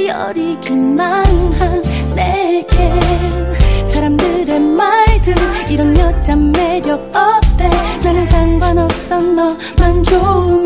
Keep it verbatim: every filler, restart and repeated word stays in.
여리기만 한 내겐 사람들의 말들 이런 여자 매력 없대. 나는 상관없어 너만 좋으면